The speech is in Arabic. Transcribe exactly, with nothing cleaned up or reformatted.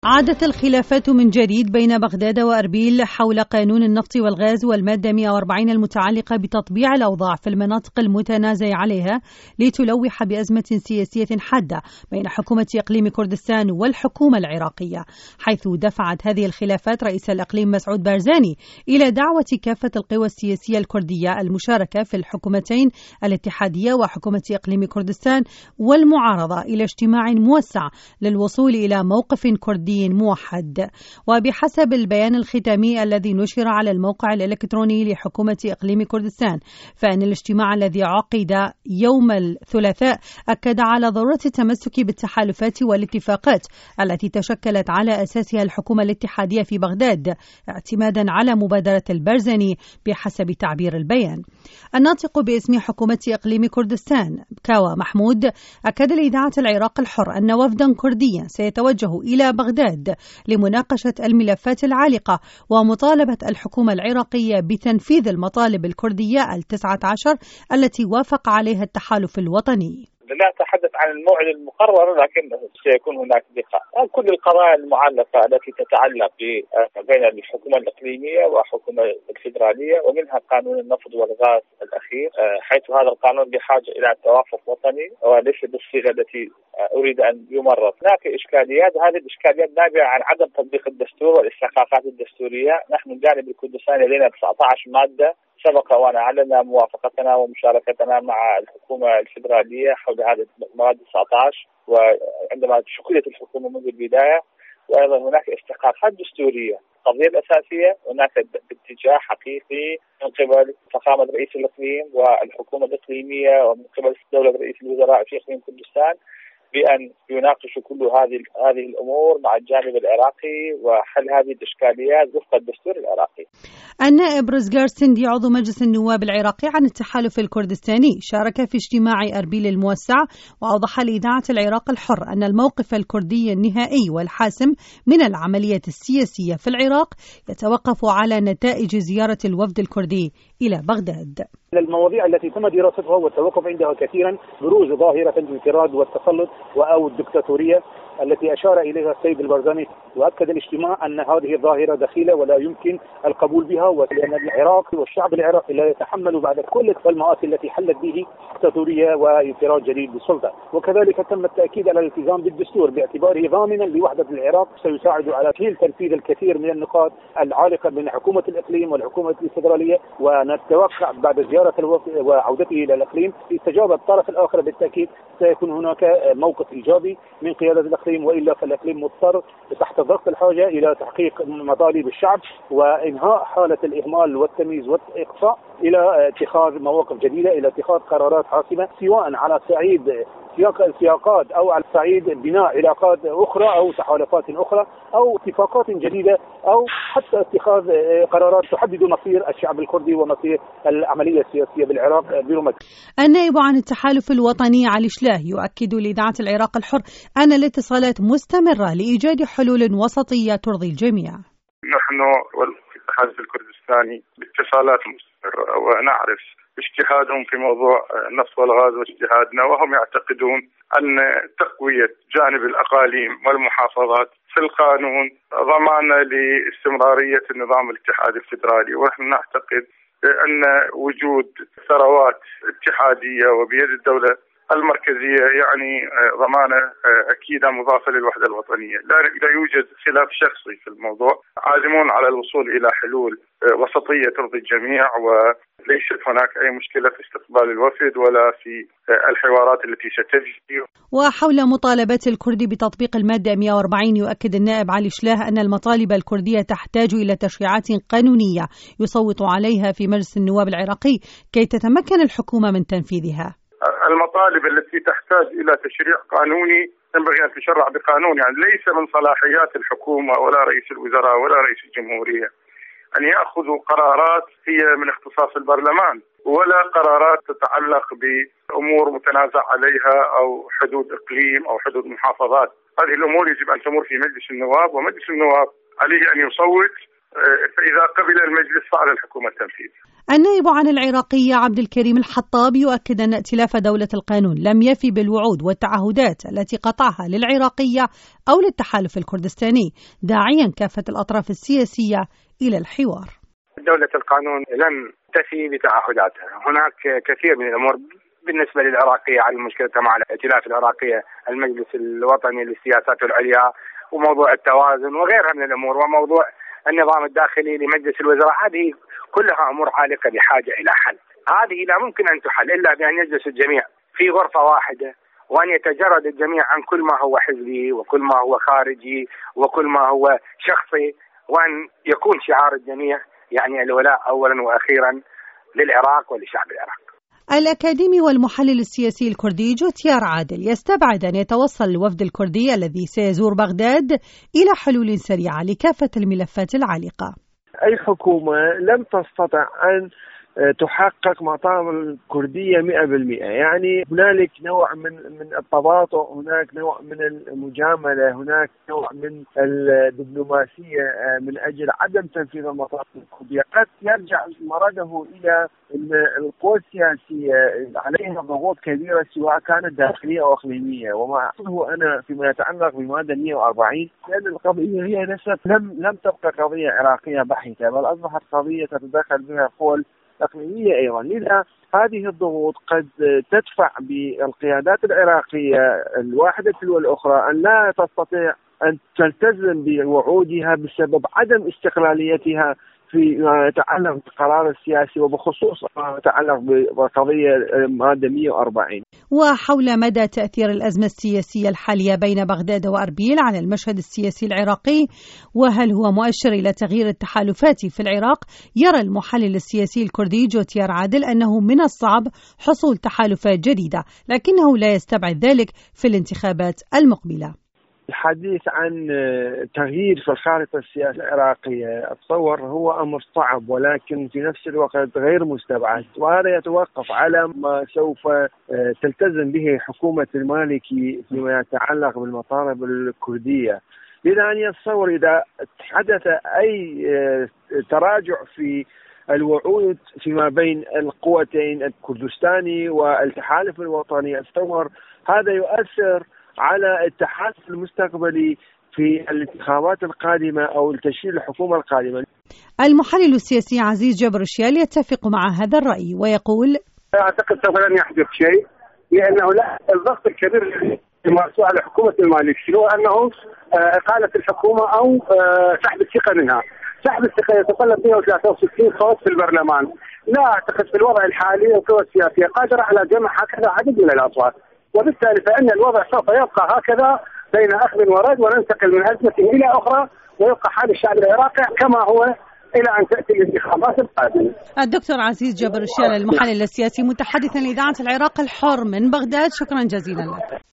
عادت الخلافات من جديد بين بغداد وأربيل حول قانون النفط والغاز والمادة مئة وأربعين المتعلقة بتطبيع الأوضاع في المناطق المتنازع عليها لتلوح بأزمة سياسية حادة بين حكومة إقليم كردستان والحكومة العراقية، حيث دفعت هذه الخلافات رئيس الإقليم مسعود بارزاني إلى دعوة كافة القوى السياسية الكردية المشاركة في الحكومتين الاتحادية وحكومة إقليم كردستان والمعارضة إلى اجتماع موسع للوصول إلى موقف كردي موحد. وبحسب البيان الختامي الذي نشر على الموقع الإلكتروني لحكومة إقليم كردستان، فإن الاجتماع الذي عقد يوم الثلاثاء أكد على ضرورة التمسك بالتحالفات والاتفاقات التي تشكلت على أساسها الحكومة الاتحادية في بغداد، اعتمادا على مبادرة البارزاني بحسب تعبير البيان. الناطق باسم حكومة إقليم كردستان كاوى محمود أكد لإذاعة العراق الحر أن وفدا كرديا سيتوجه إلى بغداد لمناقشة الملفات العالقة ومطالبة الحكومة العراقية بتنفيذ المطالب الكردية التسعة عشر التي وافق عليها التحالف الوطني. لا أتحدث عن الموعد المقرر، لكن سيكون هناك لقاء. كل القضايا المعلقة التي تتعلق بين الحكومة الإقليمية والحكومة الفيدرالية، ومنها قانون النفط والغاز الأخير، حيث هذا القانون بحاجة إلى توافق وطني وليس بالصيغة التي أريد أن يمرر. هناك إشكاليات، هذه الإشكاليات نابعة عن عدم تطبيق الدستور والاستحقاقات الدستورية. نحن الجانب الكردستاني لدينا تسعة عشر مادة، سبق وأن أعلنا موافقتنا ومشاركتنا مع الحكومة الفيدرالية حول هذه المواد تسعة عشر، وعندما شكلت الحكومة منذ البداية. وأيضا هناك استحقاقات دستورية. القضية الأساسية هناك اتجاه حقيقي من قبل فخامة رئيس الإقليم والحكومة الإقليمية ومن قبل دولة رئيس الوزراء في إقليم كردستان بأن يناقشوا كل هذه هذه الأمور مع الجانب العراقي وحل هذه الإشكاليات وفق الدستور العراقي. النائب رزقار سندي عضو مجلس النواب العراقي عن التحالف الكردستاني شارك في اجتماع أربيل الموسع، وأوضح لإذاعة العراق الحر أن الموقف الكردي النهائي والحاسم من العملية السياسية في العراق يتوقف على نتائج زيارة الوفد الكردي إلى بغداد. المواضيع التي تم دراستها والتوقف عندها كثيرا بروز ظاهرة الانفراد والتسلط أو الدكتاتورية التي أشار إليها السيد البارزاني، وأكد الاجتماع أن هذه الظاهرة دخيلة ولا يمكن القبول بها، ولأن العراق والشعب العراقي لا يتحمل بعد كل المآسي التي حلت به دكتاتورية وانفراد جديد بالسلطة. وكذلك تم التأكيد على الالتزام بالدستور باعتباره ضامنا لوحدة العراق، سيساعد على تنفيذ الكثير من النقاط العالقة بين حكومة الإقليم والحكومة الفيدرالية. ونتوقع بعد زيارة الوفد وعودته إلى الإقليم استجابة الطرف الآخر بالتأكيد سيكون هناك موقف إيجابي من قيادة الإقليم، وإلا فالإقليم مضطر تحت ضغط الحاجة إلى تحقيق مطالب الشعب وإنهاء حالة الإهمال والتمييز والإقصاء إلى اتخاذ مواقف جديدة، إلى اتخاذ قرارات حاسمة سواء على صعيد سياقات أو على صعيد بناء علاقات أخرى أو تحالفات أخرى أو اتفاقات جديدة أو حتى اتخاذ قرارات تحدد مصير الشعب الكردي ومصير العملية السياسية بالعراق برمته. النائب عن التحالف الوطني علي شلاه يؤكد لإذاعة العراق الحر أن الاتصالات مستمرة لإيجاد حلول وسطية ترضي الجميع. نحن والاتحاد الكردستاني باتصالات مستمرة ونعرف اجتهادهم في موضوع النفط والغاز واجتهادنا، وهم يعتقدون أن تقوية جانب الأقاليم والمحافظات في القانون ضمانة لاستمرارية النظام الاتحادي الفيدرالي. ونحن نعتقد أن وجود ثروات اتحادية وبيد الدولة المركزية يعني ضمانة أكيدة مضافة للوحدة الوطنية. لا يوجد خلاف شخصي في الموضوع، عازمون على الوصول إلى حلول وسطية ترضي الجميع، وليست هناك أي مشكلة في استقبال الوفد ولا في الحوارات التي ستجري. وحول مطالبات الكرد بتطبيق المادة مئة وأربعين يؤكد النائب علي شلاه أن المطالب الكردية تحتاج إلى تشريعات قانونية يصوت عليها في مجلس النواب العراقي كي تتمكن الحكومة من تنفيذها. المطالب التي تحتاج إلى تشريع قانوني ينبغي أن تشرع بقانون، يعني ليس من صلاحيات الحكومة ولا رئيس الوزراء ولا رئيس الجمهورية أن يأخذوا قرارات هي من اختصاص البرلمان، ولا قرارات تتعلق بأمور متنازع عليها أو حدود إقليم أو حدود محافظات. هذه الأمور يجب أن تمر في مجلس النواب، ومجلس النواب عليه أن يصوت، فإذا قبل المجلس فعلى الحكومة التنفيذ. النائب عن العراقية عبد الكريم الحطاب يؤكد أن ائتلاف دولة القانون لم يفي بالوعود والتعهدات التي قطعها للعراقية أو للتحالف الكردستاني، داعيا كافة الأطراف السياسية إلى الحوار. دولة القانون لم تفي بتعهداتها، هناك كثير من الأمور بالنسبة للعراقية على مشكلتها مع الائتلاف العراقية، المجلس الوطني للسياسات العليا، وموضوع التوازن وغيرها من الأمور، وموضوع النظام الداخلي لمجلس الوزراء. هذه كلها أمور عالقة بحاجة إلى حل. هذه لا ممكن أن تحل إلا بأن يجلس الجميع في غرفة واحدة، وأن يتجرد الجميع عن كل ما هو حزبي وكل ما هو خارجي وكل ما هو شخصي، وأن يكون شعار الجميع يعني الولاء أولا وأخيرا للعراق ولشعب العراق. الأكاديمي والمحلل السياسي الكردي جوتيار عادل يستبعد أن يتوصل الوفد الكردي الذي سيزور بغداد إلى حلول سريعة لكافة الملفات العالقة. أي حكومة لم تستطع أن تحقق مطالب الكردية مئة بالمئة، يعني هنالك نوع من من التباطؤ، هناك نوع من المجاملة، هناك نوع من الدبلوماسية من أجل عدم تنفيذ المطالب الكردية. قد يرجع مرده إلى أن القوى السياسية عليها ضغوط كبيرة سواء كانت داخلية أو إقليمية، وما أقصده أنا فيما يتعلق بمادة مئة وأربعين لأن القضية هي نفسها لم لم تبقى قضية عراقية بحتة، بل أصبحت قضية تتدخل بها قوى الإقليمية أيضا. لذا هذه الضغوط قد تدفع بالقيادات العراقية الواحدة تلو الأخرى أن لا تستطيع أن تلتزم بوعودها بسبب عدم استقلاليتها فيما يتعلق بالقرار السياسي، وبخصوص ما يتعلق بقضية مادة مئة وأربعين. وحول مدى تأثير الأزمة السياسية الحالية بين بغداد وأربيل على المشهد السياسي العراقي، وهل هو مؤشر إلى تغيير التحالفات في العراق، يرى المحلل السياسي الكردي جوتيار عادل أنه من الصعب حصول تحالفات جديدة، لكنه لا يستبعد ذلك في الانتخابات المقبلة. الحديث عن تغيير في الخارطة السياسية العراقية أتصور هو أمر صعب، ولكن في نفس الوقت غير مستبعد، وهذا يتوقف على ما سوف تلتزم به حكومة المالكي فيما يتعلق بالمطالب الكردية. لذا أن يتصور إذا حدث أي تراجع في الوعود فيما بين القوتين الكردستاني والتحالف الوطني، أتصور هذا يؤثر على التحالف المستقبلي في الانتخابات القادمة أو تشكيل الحكومة القادمة. المحلل السياسي عزيز جبر الشيال يتفق مع هذا الرأي ويقول: أعتقد سوف لن يحدث شيء، لأنه لا الضغط الكبير المرسوم على حكومة المالكي هو أنه إقالة الحكومة أو سحب الثقة منها. سحب الثقة يتطلب مئة وثلاثة وستين صوت في البرلمان. لا أعتقد في الوضع الحالي القوى السياسية قادرة على جمع هكذا عدد من الأصوات، وبالتالي فإن الوضع سوف يبقى هكذا بين أخذ ورد، وننتقل من أزمة إلى أخرى، ويبقى حال الشعب العراقي كما هو إلى أن تأتي الانتخابات القادمة. الدكتور عزيز جبر الشيال المحلل السياسي متحدثا لإذاعة العراق الحر من بغداد، شكرا جزيلا لك.